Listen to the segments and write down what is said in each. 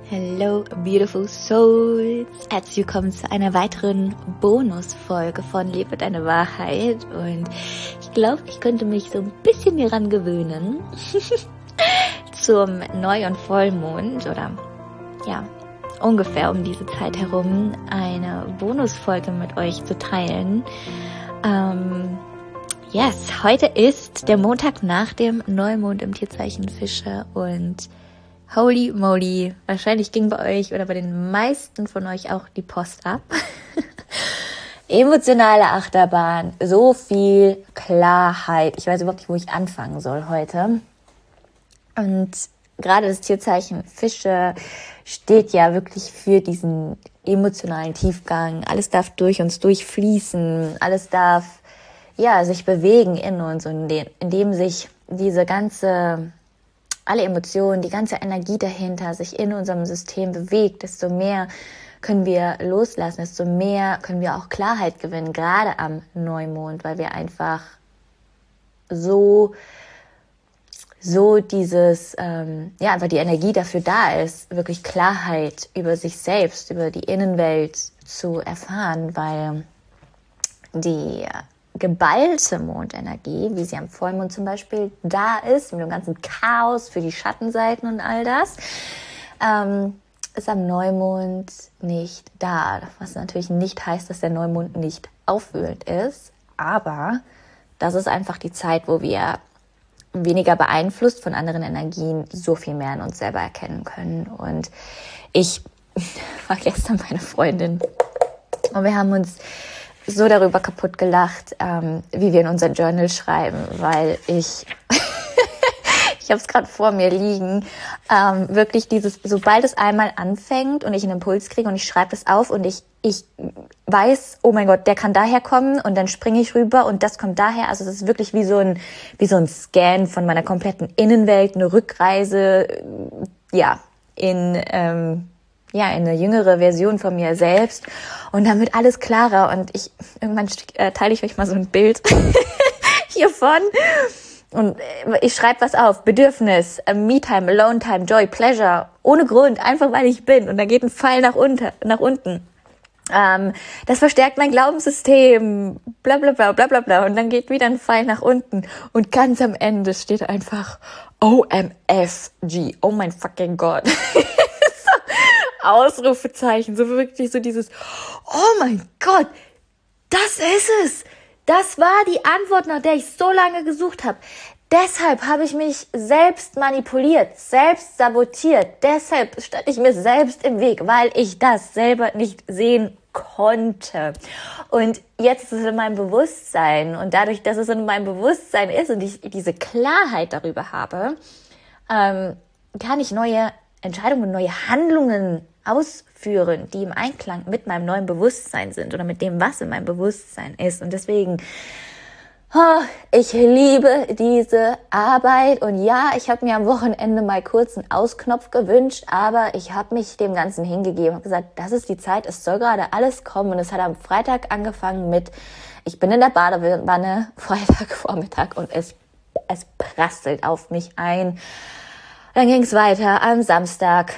Hello, beautiful souls! Herzlich willkommen zu einer weiteren Bonusfolge von Lebe deine Wahrheit. Und ich glaube, ich könnte mich so ein bisschen daran gewöhnen, zum Neu- und Vollmond oder ja, ungefähr um diese Zeit herum eine Bonusfolge mit euch zu teilen. Yes, heute ist der Montag nach dem Neumond im Tierzeichen Fische und holy moly, wahrscheinlich ging bei euch oder bei den meisten von euch auch die Post ab. Emotionale Achterbahn, so viel Klarheit. Ich weiß überhaupt nicht, wo ich anfangen soll heute. Und gerade das Tierzeichen Fische steht ja wirklich für diesen emotionalen Tiefgang. Alles darf durch uns durchfließen, alles darf sich bewegen in uns und indem sich alle Emotionen, die ganze Energie dahinter sich in unserem System bewegt, desto mehr können wir loslassen, desto mehr können wir auch Klarheit gewinnen, gerade am Neumond, weil wir einfach so einfach die Energie dafür da ist, wirklich Klarheit über sich selbst, über die Innenwelt zu erfahren, weil die geballte Mondenergie, wie sie am Vollmond zum Beispiel da ist, mit dem ganzen Chaos für die Schattenseiten und all das, ist am Neumond nicht da. Was natürlich nicht heißt, dass der Neumond nicht aufwühlend ist, aber das ist einfach die Zeit, wo wir weniger beeinflusst von anderen Energien so viel mehr in uns selber erkennen können. Und ich war gestern meine Freundin und wir haben uns so darüber kaputt gelacht, wie wir in unser Journal schreiben, weil ich habe es gerade vor mir liegen, wirklich sobald es einmal anfängt und ich einen Impuls kriege und ich schreibe das auf und ich weiß, oh mein Gott, der kann daher kommen und dann springe ich rüber und das kommt daher. Also es ist wirklich wie so ein Scan von meiner kompletten Innenwelt, eine Rückreise, in eine jüngere Version von mir selbst und dann wird alles klarer und irgendwann teile ich euch mal so ein Bild hiervon und ich schreibe was auf, Bedürfnis, Me-Time, Alone-Time, Joy, Pleasure, ohne Grund, einfach weil ich bin und da geht ein Pfeil nach unten. Das verstärkt mein Glaubenssystem, bla bla bla bla bla bla und dann geht wieder ein Pfeil nach unten und ganz am Ende steht einfach OMFG, oh mein fucking Gott. Ausrufezeichen, so wirklich so dieses, oh mein Gott, das ist es. Das war die Antwort, nach der ich so lange gesucht habe. Deshalb habe ich mich selbst manipuliert, selbst sabotiert. Deshalb stand ich mir selbst im Weg, weil ich das selber nicht sehen konnte. Und jetzt ist es in meinem Bewusstsein. Und dadurch, dass es in meinem Bewusstsein ist und ich diese Klarheit darüber habe, kann ich neue Entscheidungen, neue Handlungen ausführen, die im Einklang mit meinem neuen Bewusstsein sind oder mit dem, was in meinem Bewusstsein ist. Und deswegen, ich liebe diese Arbeit. Und ja, ich habe mir am Wochenende mal kurz einen Ausknopf gewünscht, aber ich habe mich dem Ganzen hingegeben, habe gesagt, das ist die Zeit, es soll gerade alles kommen. Und es hat am Freitag angefangen mit, ich bin in der Badewanne, Freitagvormittag und es prasselt auf mich ein. Dann ging es weiter am Samstag,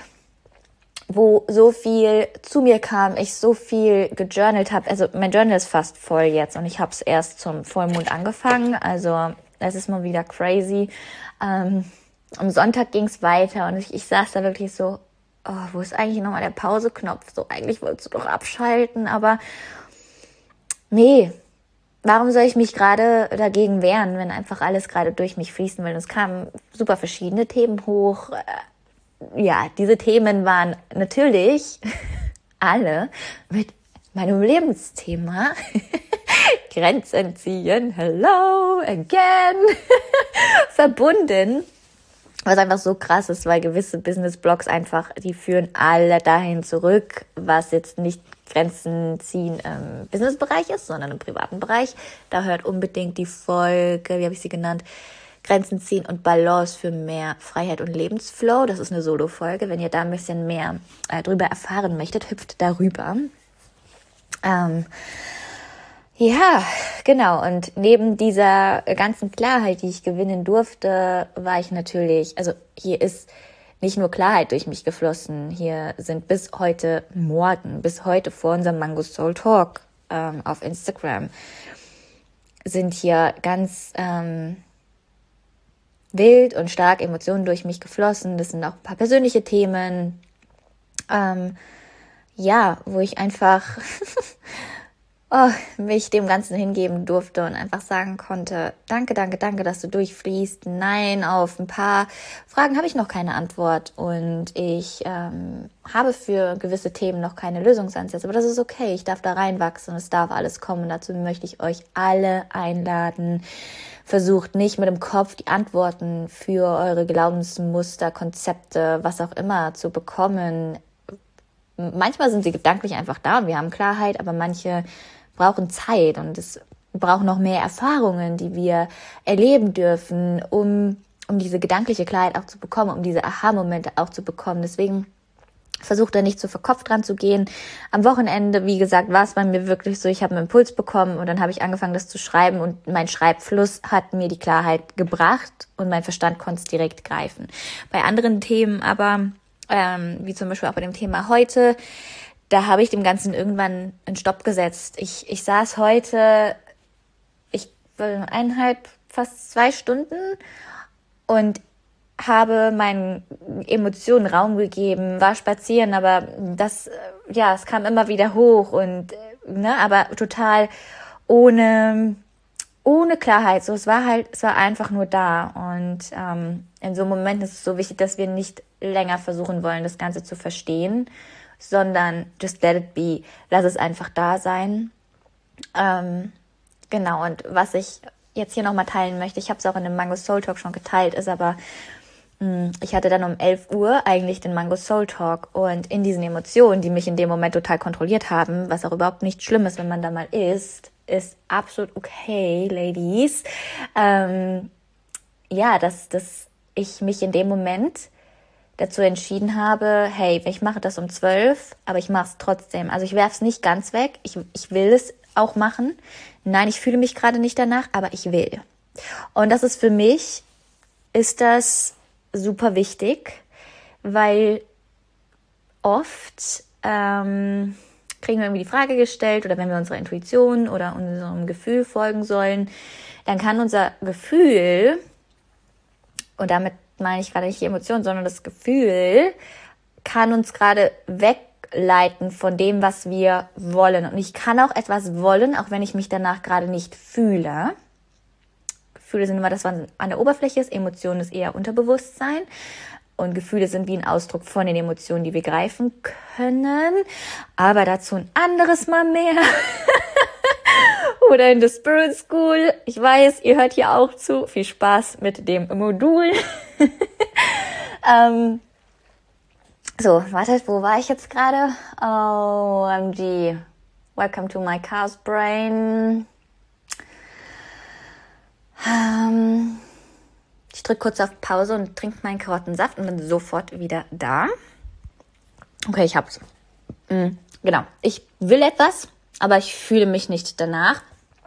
wo so viel zu mir kam, ich so viel gejournalt habe. Also mein Journal ist fast voll jetzt und ich habe es erst zum Vollmond angefangen. Also es ist mal wieder crazy. Am Sonntag ging es weiter und ich saß da wirklich so, wo ist eigentlich nochmal der Pauseknopf? So, eigentlich wolltest du doch abschalten, aber nee. Warum soll ich mich gerade dagegen wehren, wenn einfach alles gerade durch mich fließen will? Es kamen super verschiedene Themen hoch. Diese Themen waren natürlich alle mit meinem Lebensthema Grenzen ziehen, hello again, verbunden. Was einfach so krass ist, weil gewisse Business-Blogs einfach, die führen alle dahin zurück, was jetzt nicht Grenzen ziehen im Businessbereich ist, sondern im privaten Bereich. Da hört unbedingt die Folge, wie habe ich sie genannt, Grenzen ziehen und Balance für mehr Freiheit und Lebensflow. Das ist eine Solo-Folge. Wenn ihr da ein bisschen mehr drüber erfahren möchtet, hüpft darüber. Ja, genau. Und neben dieser ganzen Klarheit, die ich gewinnen durfte, war ich natürlich, also hier ist nicht nur Klarheit durch mich geflossen. Hier sind bis heute vor unserem Mango Soul Talk auf Instagram, sind hier ganz wild und stark Emotionen durch mich geflossen. Das sind auch ein paar persönliche Themen, wo ich einfach mich dem Ganzen hingeben durfte und einfach sagen konnte, danke, dass du durchfließt. Nein, auf ein paar Fragen habe ich noch keine Antwort und ich habe für gewisse Themen noch keine Lösungsansätze, aber das ist okay, ich darf da reinwachsen, es darf alles kommen und dazu möchte ich euch alle einladen. Versucht nicht mit dem Kopf die Antworten für eure Glaubensmuster, Konzepte, was auch immer zu bekommen. Manchmal sind sie gedanklich einfach da und wir haben Klarheit, aber manche brauchen Zeit und es braucht noch mehr Erfahrungen, die wir erleben dürfen, um diese gedankliche Klarheit auch zu bekommen, um diese Aha-Momente auch zu bekommen. Deswegen versucht da nicht so verkopft dran zu gehen. Am Wochenende, wie gesagt, war es bei mir wirklich so, ich habe einen Impuls bekommen und dann habe ich angefangen, das zu schreiben und mein Schreibfluss hat mir die Klarheit gebracht und mein Verstand konnte es direkt greifen. Bei anderen Themen aber, wie zum Beispiel auch bei dem Thema heute, da habe ich dem Ganzen irgendwann einen Stopp gesetzt. Ich saß heute, fast 2 Stunden und habe meinen Emotionen Raum gegeben, war spazieren, aber es kam immer wieder hoch und, aber total ohne Klarheit. So, es war einfach nur da und, in so einem Moment ist es so wichtig, dass wir nicht länger versuchen wollen, das Ganze zu verstehen, sondern just let it be. Lass es einfach da sein. Genau, und was ich jetzt hier nochmal teilen möchte, ich habe es auch in dem Mango Soul Talk schon geteilt, ist aber, ich hatte dann um 11 Uhr eigentlich den Mango Soul Talk und in diesen Emotionen, die mich in dem Moment total kontrolliert haben, was auch überhaupt nicht schlimm ist, wenn man da mal ist absolut okay, Ladies. Dass ich mich in dem Moment dazu entschieden habe, hey, ich mache das um 12, aber ich mache es trotzdem. Also ich werfe es nicht ganz weg, ich will es auch machen. Nein, ich fühle mich gerade nicht danach, aber ich will. Und das ist für mich, ist das super wichtig, weil oft kriegen wir irgendwie die Frage gestellt oder wenn wir unserer Intuition oder unserem Gefühl folgen sollen, dann kann unser Gefühl, und damit meine ich gerade nicht die Emotion, sondern das Gefühl, kann uns gerade wegleiten von dem, was wir wollen. Und ich kann auch etwas wollen, auch wenn ich mich danach gerade nicht fühle. Gefühle sind immer das, was an der Oberfläche ist. Emotionen ist eher Unterbewusstsein. Und Gefühle sind wie ein Ausdruck von den Emotionen, die wir greifen können. Aber dazu ein anderes Mal mehr. Oder in der Spirit School. Ich weiß, ihr hört hier auch zu. Viel Spaß mit dem Modul. Wartet, wo war ich jetzt gerade? OMG. Welcome to my Chaos Brain. Ich drücke kurz auf Pause und trinke meinen Karottensaft und bin sofort wieder da. Okay, ich hab's. Genau. Ich will etwas, aber ich fühle mich nicht danach.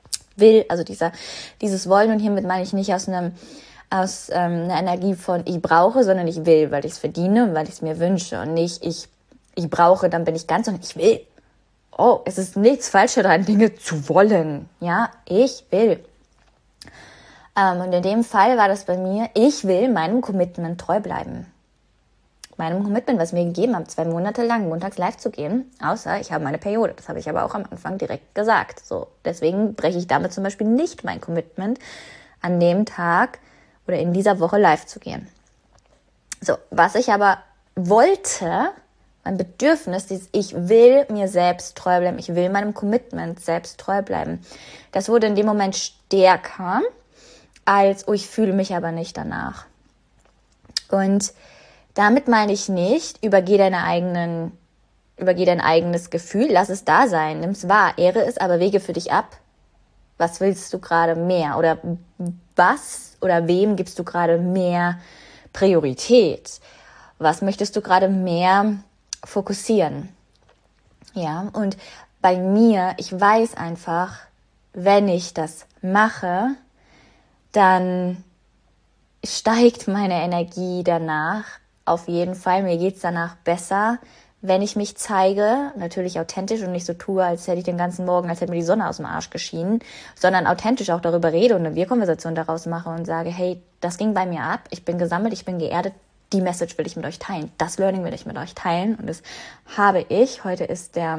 Dieses Wollen, und hiermit meine ich nicht aus einer Energie von ich brauche, sondern ich will, weil ich es verdiene und weil ich es mir wünsche und nicht ich brauche, dann bin ich ganz, und ich will. Oh, es ist nichts falsch daran, Dinge zu wollen. Ja, ich will. Und in dem Fall war das bei mir, ich will meinem Commitment treu bleiben. Meinem Commitment, was mir gegeben habe, 2 Monate lang montags live zu gehen, außer ich habe meine Periode. Das habe ich aber auch am Anfang direkt gesagt. So, deswegen breche ich damit zum Beispiel nicht mein Commitment, an dem Tag oder in dieser Woche live zu gehen. So, was ich aber wollte, mein Bedürfnis, dieses ich will mir selbst treu bleiben, ich will meinem Commitment selbst treu bleiben, das wurde in dem Moment stärker, als ich fühle mich aber nicht danach. Und damit meine ich nicht, übergeh dein eigenes Gefühl, lass es da sein, nimm es wahr, ehre es, aber wege für dich ab. Was willst du gerade mehr? Oder was oder wem gibst du gerade mehr Priorität? Was möchtest du gerade mehr fokussieren? Ja, und bei mir, ich weiß einfach, wenn ich das mache, dann steigt meine Energie danach auf jeden Fall. Mir geht's danach besser, wenn ich mich zeige, natürlich authentisch und nicht so tue, als hätte ich den ganzen Morgen, als hätte mir die Sonne aus dem Arsch geschienen, sondern authentisch auch darüber rede und eine Wir-Konversation daraus mache und sage, hey, das ging bei mir ab, ich bin gesammelt, ich bin geerdet, die Message will ich mit euch teilen, das Learning will ich mit euch teilen und das habe ich. Heute ist der,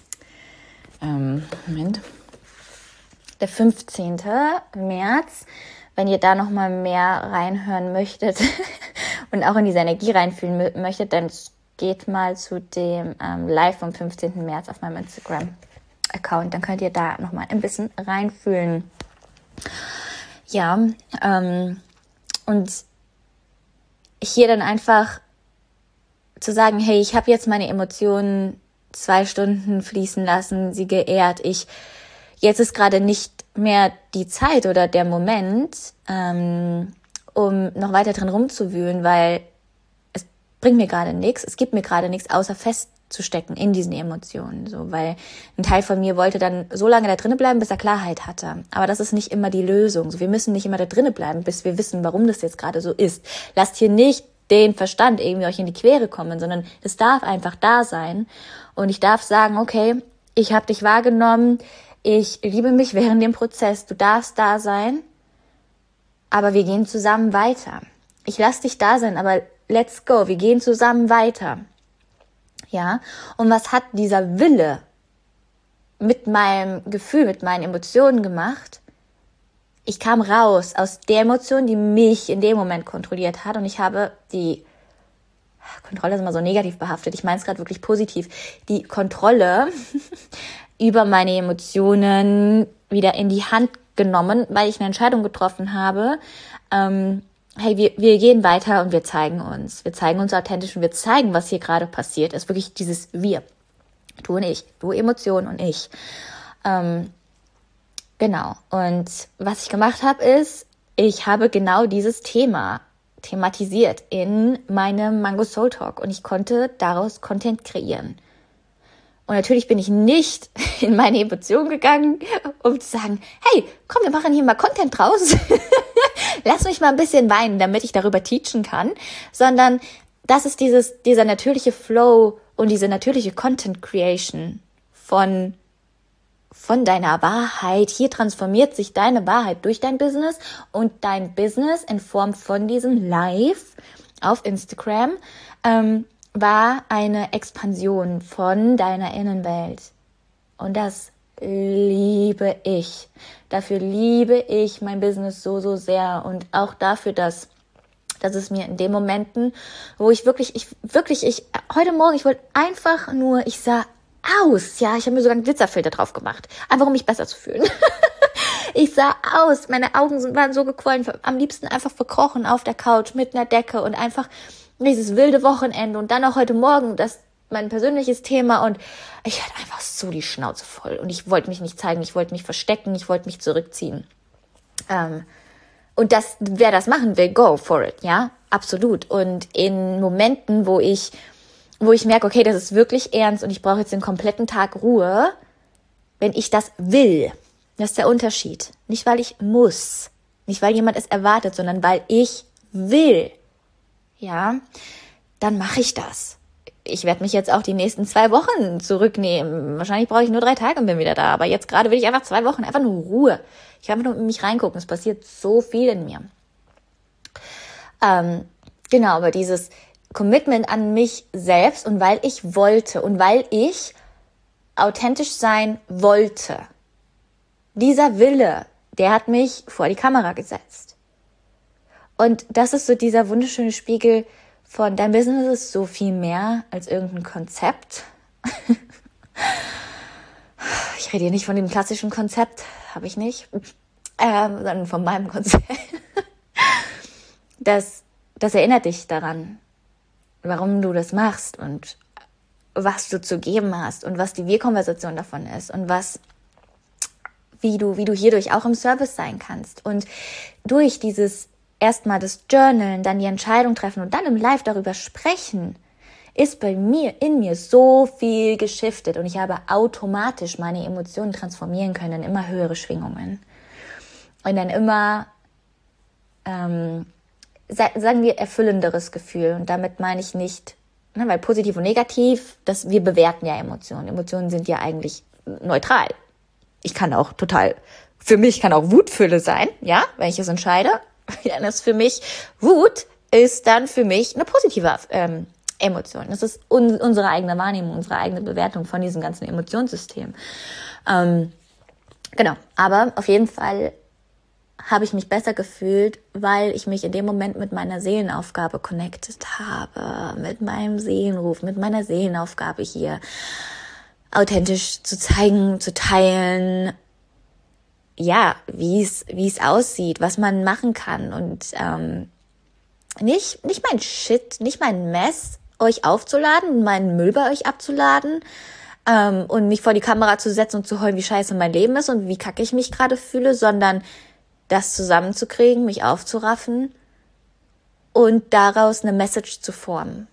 der 15. März. Wenn ihr da nochmal mehr reinhören möchtet und auch in diese Energie reinfühlen möchtet, dann geht mal zu dem Live vom 15. März auf meinem Instagram-Account. Dann könnt ihr da nochmal ein bisschen reinfühlen. Ja, und hier dann einfach zu sagen, hey, ich habe jetzt meine Emotionen 2 Stunden fließen lassen, sie geehrt. Jetzt ist gerade nicht mehr die Zeit oder der Moment, um noch weiter drin rumzuwühlen, weil es bringt mir gerade nichts, es gibt mir gerade nichts, außer festzustecken in diesen Emotionen. So, weil ein Teil von mir wollte dann so lange da drinnen bleiben, bis er Klarheit hatte. Aber das ist nicht immer die Lösung. So, wir müssen nicht immer da drinnen bleiben, bis wir wissen, warum das jetzt gerade so ist. Lasst hier nicht den Verstand irgendwie euch in die Quere kommen, sondern es darf einfach da sein. Und ich darf sagen, okay, ich habe dich wahrgenommen, ich liebe mich während dem Prozess, du darfst da sein, aber wir gehen zusammen weiter. Ich lasse dich da sein, aber let's go, wir gehen zusammen weiter. Ja, und was hat dieser Wille mit meinem Gefühl, mit meinen Emotionen gemacht? Ich kam raus aus der Emotion, die mich in dem Moment kontrolliert hat und ich habe die Kontrolle ist immer so negativ behaftet, ich meine es gerade wirklich positiv, die Kontrolle über meine Emotionen wieder in die Hand genommen, weil ich eine Entscheidung getroffen habe, hey, wir gehen weiter und wir zeigen uns authentisch und wir zeigen, was hier gerade passiert ist, wirklich dieses Wir, du und ich, du Emotion und ich, genau, und was ich gemacht habe ist, ich habe genau dieses Thema thematisiert in meinem Mango Soul Talk und ich konnte daraus Content kreieren. Und natürlich bin ich nicht in meine Emotion gegangen, um zu sagen, hey, komm, wir machen hier mal Content draus. Lass mich mal ein bisschen weinen, damit ich darüber teachen kann. Sondern das ist dieser natürliche Flow und diese natürliche Content Creation von deiner Wahrheit. Hier transformiert sich deine Wahrheit durch dein Business und dein Business in Form von diesem Live auf Instagram war eine Expansion von deiner Innenwelt. Und das liebe ich. Dafür liebe ich mein Business so, so sehr. Und auch dafür, dass es mir in den Momenten, wo ich heute Morgen, ich wollte einfach nur, ich sah aus, ja, ich habe mir sogar einen Glitzerfilter drauf gemacht, einfach um mich besser zu fühlen. Ich sah aus, meine Augen waren so gequollen, am liebsten einfach verkrochen auf der Couch mit einer Decke und einfach dieses wilde Wochenende und dann auch heute Morgen, das mein persönliches Thema und ich hatte einfach so die Schnauze voll und ich wollte mich nicht zeigen, ich wollte mich verstecken, ich wollte mich zurückziehen. Und wer das machen will, go for it, ja, absolut. Und in Momenten, wo ich merke, okay, das ist wirklich ernst und ich brauche jetzt den kompletten Tag Ruhe, wenn ich das will, das ist der Unterschied. Nicht, weil ich muss, nicht, weil jemand es erwartet, sondern weil ich will. Ja, dann mache ich das. Ich werde mich jetzt auch die nächsten 2 Wochen zurücknehmen. Wahrscheinlich brauche ich nur 3 Tage und bin wieder da. Aber jetzt gerade will ich einfach 2 Wochen, einfach nur Ruhe. Ich kann einfach nur in mich reingucken. Es passiert so viel in mir. Genau, aber dieses Commitment an mich selbst und weil ich wollte und weil ich authentisch sein wollte. Dieser Wille, der hat mich vor die Kamera gesetzt. Und das ist so dieser wunderschöne Spiegel von dein Business ist so viel mehr als irgendein Konzept. Ich rede hier nicht von dem klassischen Konzept, habe ich nicht, sondern von meinem Konzept. Das erinnert dich daran, warum du das machst und was du zu geben hast und was die Wir-Konversation davon ist und wie du hierdurch auch im Service sein kannst. Und durch dieses erstmal das Journalen, dann die Entscheidung treffen und dann im Live darüber sprechen, ist in mir so viel geschiftet und ich habe automatisch meine Emotionen transformieren können in immer höhere Schwingungen und dann immer sagen wir, erfüllenderes Gefühl. Und damit meine ich nicht, weil positiv und negativ, wir bewerten ja Emotionen. Emotionen sind ja eigentlich neutral. Für mich kann auch Wutfülle sein, ja, wenn ich es entscheide. Ja, das für mich, Wut ist dann für mich eine positive Emotion. Das ist unsere eigene Wahrnehmung, unsere eigene Bewertung von diesem ganzen Emotionssystem. Genau, aber auf jeden Fall habe ich mich besser gefühlt, weil ich mich in dem Moment mit meiner Seelenaufgabe connected habe, mit meinem Seelenruf, mit meiner Seelenaufgabe hier authentisch zu zeigen, zu teilen, ja, wie es aussieht, was man machen kann und nicht mein Shit, nicht mein Mess euch aufzuladen, meinen Müll bei euch abzuladen und mich vor die Kamera zu setzen und zu heulen, wie scheiße mein Leben ist und wie kacke ich mich gerade fühle, sondern das zusammenzukriegen, mich aufzuraffen und daraus eine Message zu formen.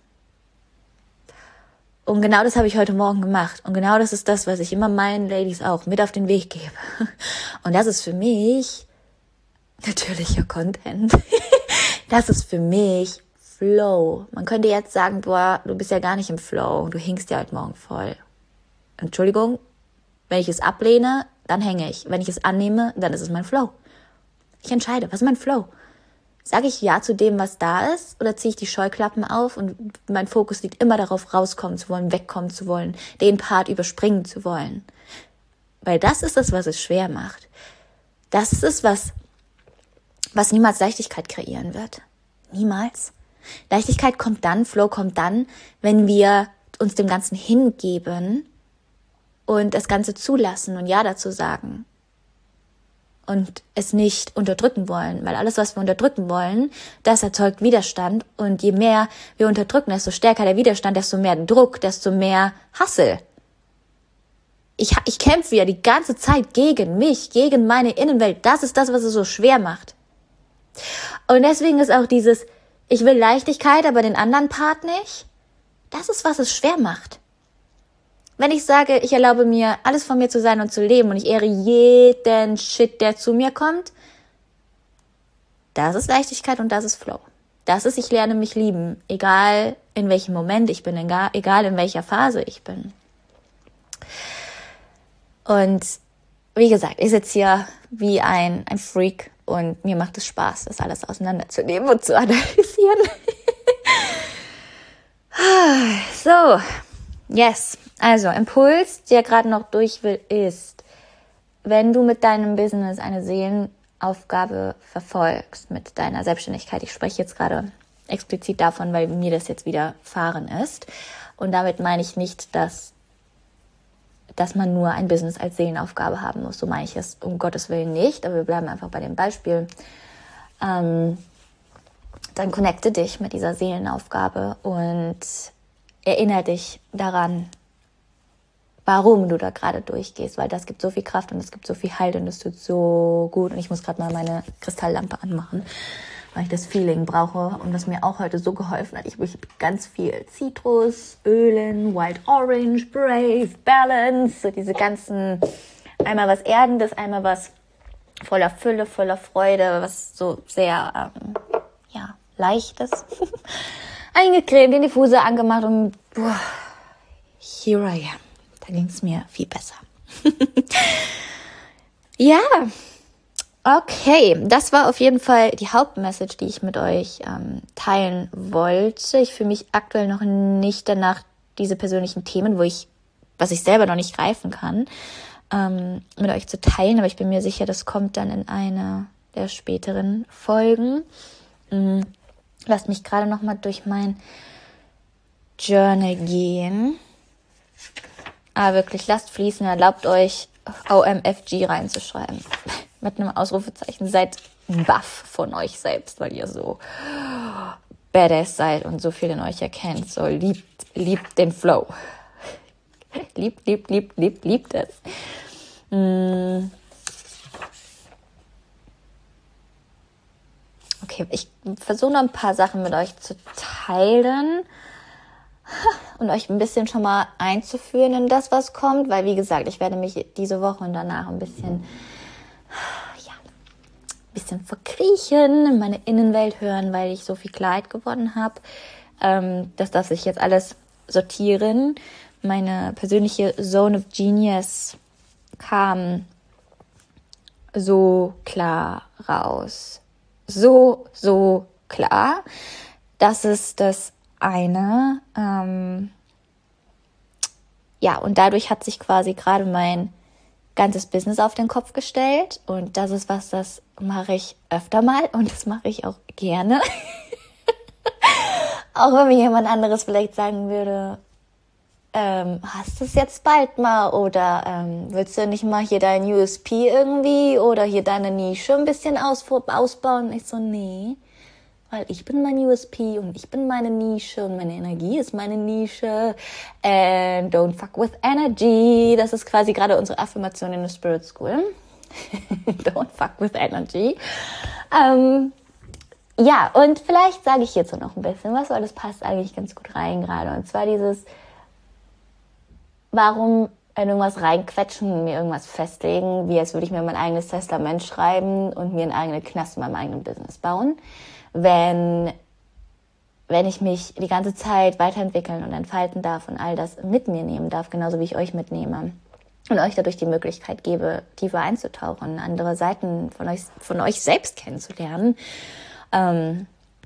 Und genau das habe ich heute Morgen gemacht. Und genau das ist das, was ich immer meinen Ladies auch mit auf den Weg gebe. Und das ist für mich natürlicher Content. Das ist für mich Flow. Man könnte jetzt sagen, boah, du bist ja gar nicht im Flow. Du hinkst ja heute Morgen voll. Entschuldigung, wenn ich es ablehne, dann hänge ich. Wenn ich es annehme, dann ist es mein Flow. Ich entscheide, was ist mein Flow? Sage ich ja zu dem, was da ist, oder ziehe ich die Scheuklappen auf und mein Fokus liegt immer darauf, rauskommen zu wollen, wegkommen zu wollen, den Part überspringen zu wollen? Weil das ist das, was es schwer macht. Das ist es, was niemals Leichtigkeit kreieren wird. Niemals. Leichtigkeit kommt dann, Flow kommt dann, wenn wir uns dem Ganzen hingeben und das Ganze zulassen und Ja dazu sagen. Und es nicht unterdrücken wollen, weil alles, was wir unterdrücken wollen, das erzeugt Widerstand und je mehr wir unterdrücken, desto stärker der Widerstand, desto mehr Druck, desto mehr Hassel. Ich kämpfe ja die ganze Zeit gegen mich, gegen meine Innenwelt. Das ist das, was es so schwer macht. Und deswegen ist auch dieses, ich will Leichtigkeit, aber den anderen Part nicht, das ist, was es schwer macht. Wenn ich sage, ich erlaube mir, alles von mir zu sein und zu leben und ich ehre jeden Shit, der zu mir kommt, das ist Leichtigkeit und das ist Flow. Das ist, ich lerne mich lieben, egal in welchem Moment ich bin, egal in welcher Phase ich bin. Und wie gesagt, ich sitze hier wie ein Freak und mir macht es Spaß, das alles auseinanderzunehmen und zu analysieren. So, yes. Also, Impuls, der gerade noch durch will, ist, wenn du mit deinem Business eine Seelenaufgabe verfolgst, mit deiner Selbstständigkeit, ich spreche jetzt gerade explizit davon, weil mir das jetzt widerfahren ist. Und damit meine ich nicht, dass man nur ein Business als Seelenaufgabe haben muss. So meine ich es um Gottes Willen nicht, aber wir bleiben einfach bei dem Beispiel. Dann connecte dich mit dieser Seelenaufgabe und erinnere dich daran, warum du da gerade durchgehst, weil das gibt so viel Kraft und es gibt so viel Halt und es tut so gut. Und ich muss gerade mal meine Kristalllampe anmachen, weil ich das Feeling brauche und das mir auch heute so geholfen hat. Ich habe ganz viel Zitrus, Ölen, Wild Orange, Brave, Balance, so diese ganzen, einmal was Erdendes, einmal was voller Fülle, voller Freude, was so sehr, Leichtes. Eingecremt, den Diffuser angemacht und here I am. Da ging es mir viel besser. Ja, okay. Das war auf jeden Fall die Hauptmessage, die ich mit euch teilen wollte. Ich fühle mich aktuell noch nicht danach, diese persönlichen Themen, was ich selber noch nicht greifen kann, mit euch zu teilen. Aber ich bin mir sicher, das kommt dann in einer der späteren Folgen. Lasst mich gerade noch mal durch mein Journal gehen. Aber wirklich, lasst fließen, erlaubt euch OMFG reinzuschreiben. Mit einem Ausrufezeichen. Seid baff von euch selbst, weil ihr so badass seid und so viel in euch erkennt. So liebt den Flow. Liebt es. Okay, ich versuche noch ein paar Sachen mit euch zu teilen und euch ein bisschen schon mal einzuführen in das, was kommt, weil wie gesagt, ich werde mich diese Woche und danach ein bisschen bisschen verkriechen, in meine Innenwelt hören, weil ich so viel Klarheit gewonnen habe. Das darf sich jetzt alles sortieren. Meine persönliche Zone of Genius kam so klar raus. So klar. Das ist das eine. Und dadurch hat sich quasi gerade mein ganzes Business auf den Kopf gestellt. Und das ist was, das mache ich öfter mal und das mache ich auch gerne. Auch wenn mir jemand anderes vielleicht sagen würde, hast du es jetzt bald mal oder willst du nicht mal hier dein USP irgendwie oder hier deine Nische ein bisschen ausbauen? Ich so, nee, weil ich bin mein USP und ich bin meine Nische und meine Energie ist meine Nische. And don't fuck with energy. Das ist quasi gerade unsere Affirmation in der Spirit School. Don't fuck with energy. Und vielleicht sage ich hierzu noch ein bisschen was, weil das passt eigentlich ganz gut rein gerade. Und zwar dieses, warum in irgendwas reinquetschen, mir irgendwas festlegen, wie als würde ich mir mein eigenes Testament schreiben und mir einen eigenen Knast in meinem eigenen Business bauen, wenn ich mich die ganze Zeit weiterentwickeln und entfalten darf und all das mit mir nehmen darf, genauso wie ich euch mitnehme und euch dadurch die Möglichkeit gebe, tiefer einzutauchen, andere Seiten von euch selbst kennenzulernen. Man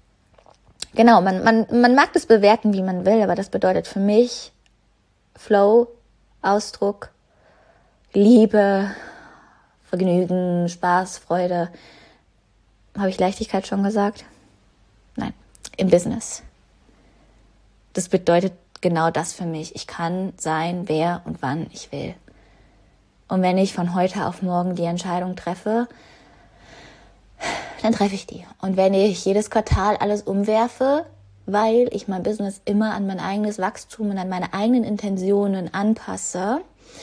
mag das bewerten, wie man will, aber das bedeutet für mich Flow, Ausdruck, Liebe, Vergnügen, Spaß, Freude. Habe ich Leichtigkeit schon gesagt? Nein, im Business. Das bedeutet genau das für mich. Ich kann sein, wer und wann ich will. Und wenn ich von heute auf morgen die Entscheidung treffe, dann treffe ich die. Und wenn ich jedes Quartal alles umwerfe, weil ich mein Business immer an mein eigenes Wachstum und an meine eigenen Intentionen anpasse,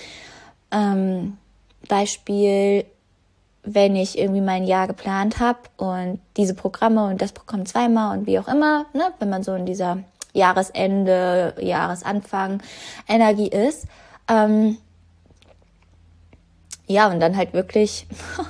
Beispiel, wenn ich irgendwie mein Jahr geplant habe und diese Programme und das Programm zweimal und wie auch immer, ne, wenn man so in dieser Jahresende, Jahresanfang Energie ist, und dann halt wirklich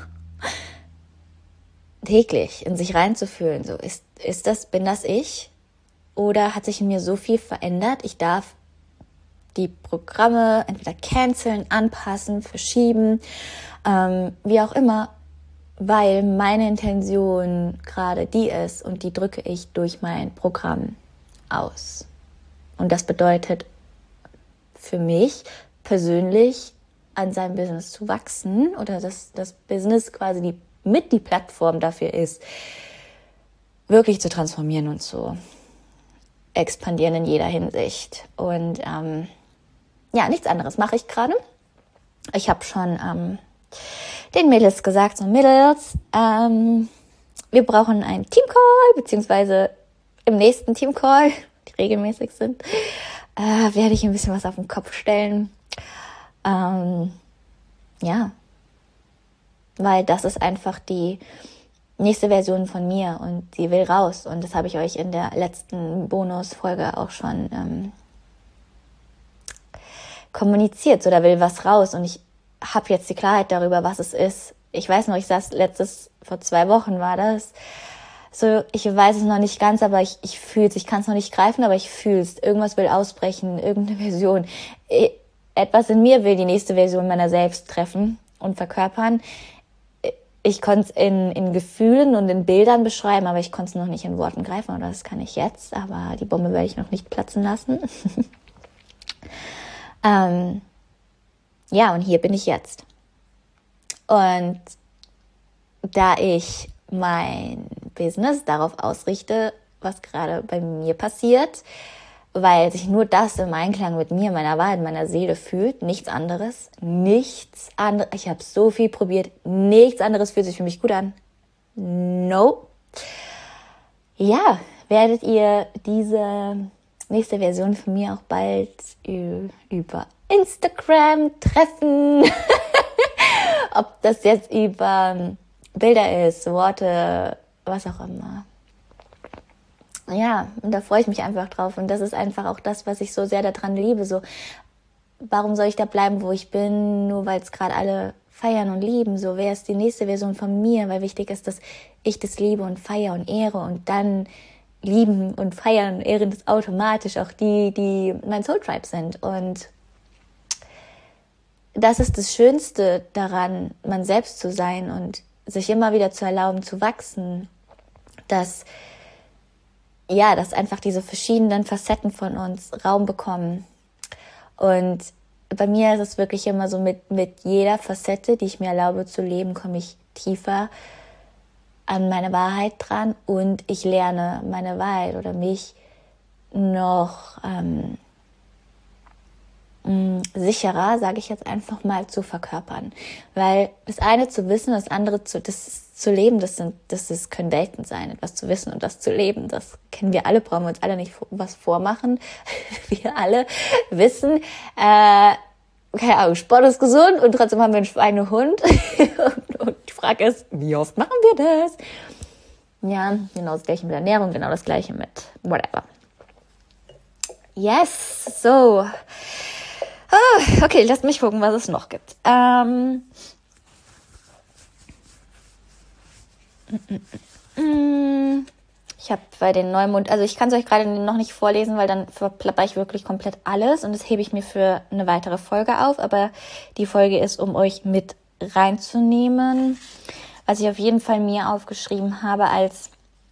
täglich in sich reinzufühlen, so bin das ich? Oder hat sich in mir so viel verändert? Ich darf die Programme entweder canceln, anpassen, verschieben, wie auch immer, weil meine Intention gerade die ist und die drücke ich durch mein Programm aus. Und das bedeutet für mich persönlich, an seinem Business zu wachsen oder dass das Business quasi die Plattform dafür ist, wirklich zu transformieren und zu expandieren in jeder Hinsicht. Und nichts anderes mache ich gerade. Ich habe schon den Mädels gesagt, so Mädels, wir brauchen einen Teamcall, beziehungsweise im nächsten Teamcall, die regelmäßig sind, werde ich ein bisschen was auf den Kopf stellen. Weil das ist einfach die nächste Version von mir und sie will raus. Und das habe ich euch in der letzten Bonusfolge auch schon kommuniziert. So, da will was raus und ich habe jetzt die Klarheit darüber, was es ist. Ich weiß noch, ich saß vor 2 Wochen war das. So, ich weiß es noch nicht ganz, aber ich fühle es. Ich kann es noch nicht greifen, aber ich fühle es. Irgendwas will ausbrechen, irgendeine Version. Etwas in mir will die nächste Version meiner selbst treffen und verkörpern. Ich konnte es in Gefühlen und in Bildern beschreiben, aber ich konnte es noch nicht in Worten greifen. Oder das kann ich jetzt, aber die Bombe werde ich noch nicht platzen lassen. Und hier bin ich jetzt. Und da ich mein Business darauf ausrichte, was gerade bei mir passiert, weil sich nur das im Einklang mit mir, meiner Wahrheit, meiner Seele fühlt, nichts anderes. Ich habe so viel probiert, nichts anderes fühlt sich für mich gut an. No. Ja, werdet ihr diese nächste Version von mir auch bald über Instagram treffen. Ob das jetzt über Bilder ist, Worte, was auch immer. Ja, und da freue ich mich einfach drauf. Und das ist einfach auch das, was ich so sehr daran liebe. So, warum soll ich da bleiben, wo ich bin, nur weil es gerade alle feiern und lieben. So, wer ist die nächste Version von mir? Weil wichtig ist, dass ich das liebe und feiere und ehre und dann lieben und feiern und ehren das automatisch auch die mein Soul Tribe sind. Und das ist das Schönste daran, man selbst zu sein und sich immer wieder zu erlauben, zu wachsen, dass einfach diese verschiedenen Facetten von uns Raum bekommen. Und bei mir ist es wirklich immer so, mit jeder Facette, die ich mir erlaube zu leben, komme ich tiefer an meine Wahrheit dran und ich lerne meine Wahrheit oder mich noch sicherer, sage ich jetzt einfach mal, zu verkörpern. Weil das eine zu wissen, das andere das zu leben, das können Welten sein. Etwas zu wissen und das zu leben, das kennen wir alle, brauchen wir uns alle nicht was vormachen. Wir alle wissen, keine Ahnung, Sport ist gesund und trotzdem haben wir einen Schweinehund. und die Frage ist, wie oft machen wir das? Ja, genau das Gleiche mit Ernährung, genau das Gleiche mit whatever. Yes, so. Okay, lasst mich gucken, was es noch gibt. Ich habe bei den Neumond, also ich kann es euch gerade noch nicht vorlesen, weil dann verplapper ich wirklich komplett alles und das hebe ich mir für eine weitere Folge auf. Aber die Folge ist, um euch mit reinzunehmen, was ich auf jeden Fall mir aufgeschrieben habe als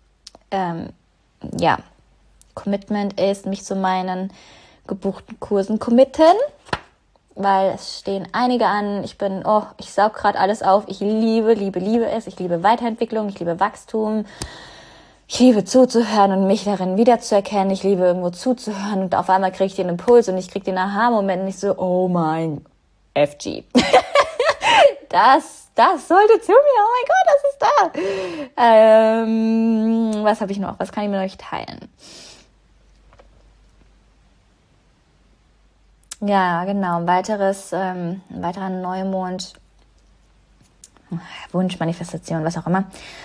Commitment ist, mich zu meinen gebuchten Kursen committen, weil es stehen einige an. Ich saug gerade alles auf. Ich liebe es. Ich liebe Weiterentwicklung, ich liebe Wachstum. Ich liebe zuzuhören und mich darin wiederzuerkennen. Ich liebe irgendwo zuzuhören und auf einmal kriege ich den Impuls und ich kriege den Aha-Moment und ich so, oh mein FG. Das sollte zu mir. Oh mein Gott, das ist da. Was habe ich noch? Was kann ich mit euch teilen? Ja, genau. Ein weiterer Neumond, Wunsch, Manifestation, was auch immer.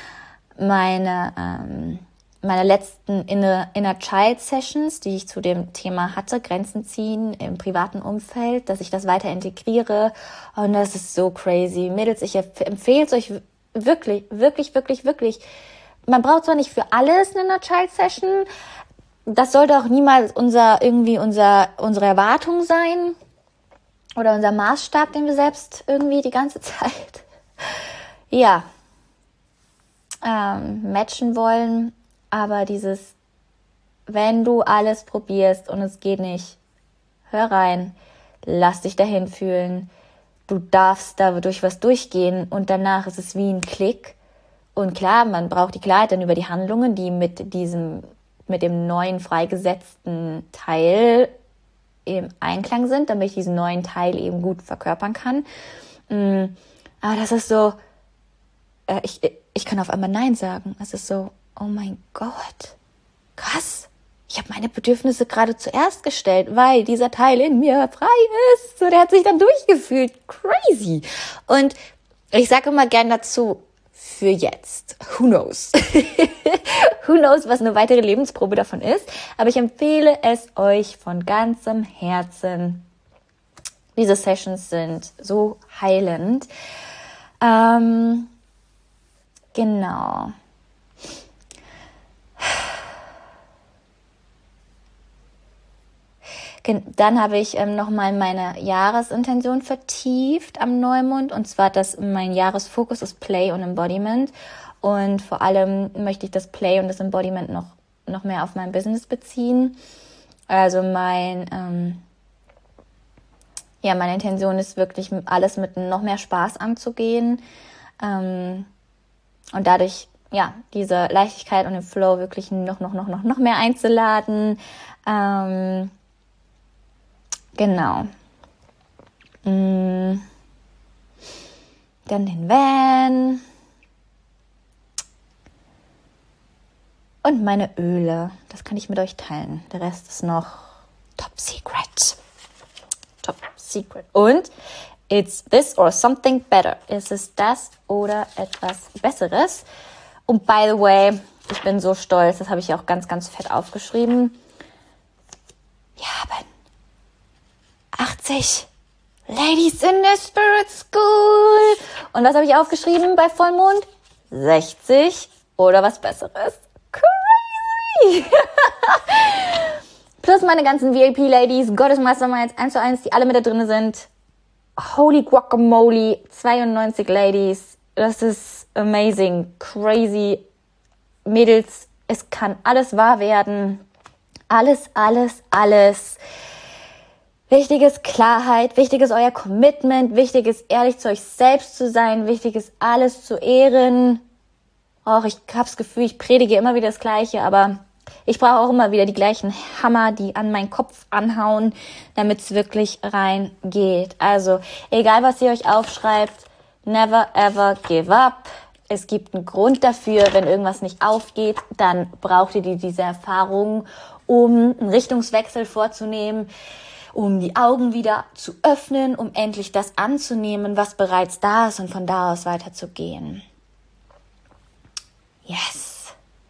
Meine letzten Inner Child Sessions, die ich zu dem Thema hatte, Grenzen ziehen im privaten Umfeld, dass ich das weiter integriere. Und das ist so crazy. Mädels, ich empfehle es euch wirklich, wirklich, wirklich, wirklich. Man braucht zwar nicht für alles eine Inner Child Session. Das sollte auch niemals unsere Erwartung sein oder unser Maßstab, den wir selbst irgendwie die ganze Zeit matchen wollen. Aber wenn du alles probierst und es geht nicht, hör rein, lass dich dahin fühlen. Du darfst da durch was durchgehen und danach ist es wie ein Klick. Und klar, man braucht die Klarheit dann über die Handlungen, die mit dem neuen freigesetzten Teil im Einklang sind, damit ich diesen neuen Teil eben gut verkörpern kann. Aber das ist so, ich kann auf einmal Nein sagen. Es ist so, oh mein Gott, krass. Ich habe meine Bedürfnisse gerade zuerst gestellt, weil dieser Teil in mir frei ist. So, der hat sich dann durchgefühlt. Crazy. Und ich sage immer gern dazu, für jetzt. Who knows? Who knows, was eine weitere Lebensprobe davon ist. Aber ich empfehle es euch von ganzem Herzen. Diese Sessions sind so heilend. Genau. Dann habe ich nochmal meine Jahresintention vertieft am Neumond. Und zwar, dass mein Jahresfokus ist Play und Embodiment. Und vor allem möchte ich das Play und das Embodiment noch mehr auf mein Business beziehen. Also meine Intention ist wirklich, alles mit noch mehr Spaß anzugehen. Und dadurch, diese Leichtigkeit und den Flow wirklich noch mehr einzuladen. Genau. Dann den Van. Und meine Öle. Das kann ich mit euch teilen. Der Rest ist noch Top Secret. Top Secret. Und it's this or something better. Es ist das oder etwas Besseres. Und by the way, ich bin so stolz. Das habe ich auch ganz, ganz fett aufgeschrieben. Wir haben 80 Ladies in the Spirit School. Und was habe ich aufgeschrieben bei Vollmond? 60 oder was Besseres. Crazy. Plus meine ganzen VIP-Ladies, Goddess Masterminds 1:1, die alle mit da drin sind. Holy Guacamole, 92 Ladies. Das ist amazing, crazy. Mädels, es kann alles wahr werden. Alles. Wichtig ist Klarheit, wichtig ist euer Commitment, wichtig ist ehrlich zu euch selbst zu sein, wichtig ist alles zu ehren. Ich habe das Gefühl, ich predige immer wieder das Gleiche, aber ich brauche auch immer wieder die gleichen Hammer, die an meinen Kopf anhauen, damit es wirklich reingeht. Also, egal was ihr euch aufschreibt, never ever give up. Es gibt einen Grund dafür, wenn irgendwas nicht aufgeht, dann braucht ihr diese Erfahrung, um einen Richtungswechsel vorzunehmen, um die Augen wieder zu öffnen, um endlich das anzunehmen, was bereits da ist und von da aus weiterzugehen. Yes.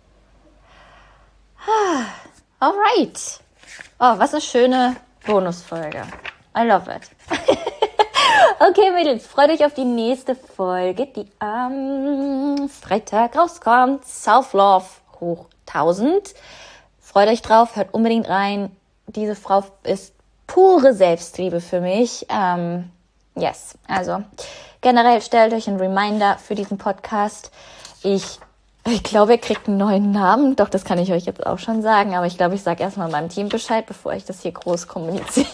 Alright. Was eine schöne Bonusfolge. I love it. Okay, Mädels, freut euch auf die nächste Folge, die am Freitag rauskommt. Self-Love hoch 1000. Freut euch drauf, hört unbedingt rein. Diese Frau ist pure Selbstliebe für mich. Yes, also generell stellt euch einen Reminder für diesen Podcast. Ich glaube, er kriegt einen neuen Namen. Doch, das kann ich euch jetzt auch schon sagen. Aber ich glaube, ich sage erstmal meinem Team Bescheid, bevor ich das hier groß kommuniziere.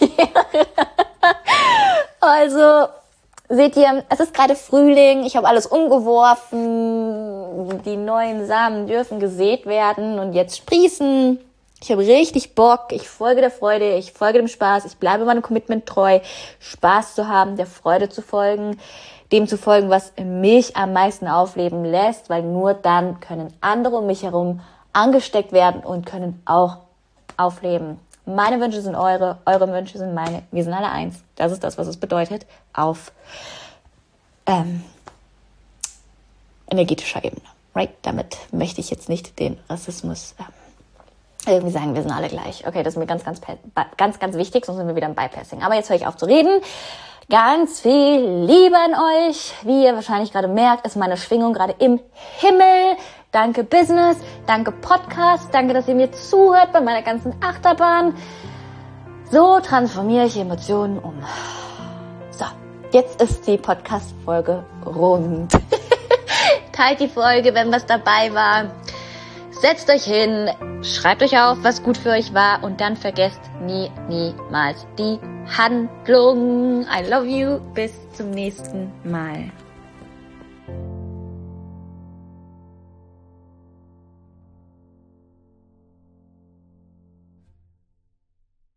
Also, seht ihr, es ist gerade Frühling. Ich habe alles umgeworfen. Die neuen Samen dürfen gesät werden und jetzt sprießen. Ich habe richtig Bock. Ich folge der Freude. Ich folge dem Spaß. Ich bleibe meinem Commitment treu. Spaß zu haben, der Freude zu folgen. Dem zu folgen, was mich am meisten aufleben lässt, weil nur dann können andere um mich herum angesteckt werden und können auch aufleben. Meine Wünsche sind eure Wünsche sind meine. Wir sind alle eins. Das ist das, was es bedeutet auf energetischer Ebene. Right? Damit möchte ich jetzt nicht den Rassismus irgendwie sagen, wir sind alle gleich. Okay, das ist mir ganz wichtig, sonst sind wir wieder im Bypassing. Aber jetzt höre ich auf zu reden. Ganz viel Liebe an euch. Wie ihr wahrscheinlich gerade merkt, ist meine Schwingung gerade im Himmel. Danke Business, danke Podcast, danke, dass ihr mir zuhört bei meiner ganzen Achterbahn. So transformiere ich Emotionen um. So, jetzt ist die Podcast-Folge rund. Teilt die Folge, wenn was dabei war. Setzt euch hin, schreibt euch auf, was gut für euch war und dann vergesst niemals die Handlung. I love you. Bis zum nächsten Mal.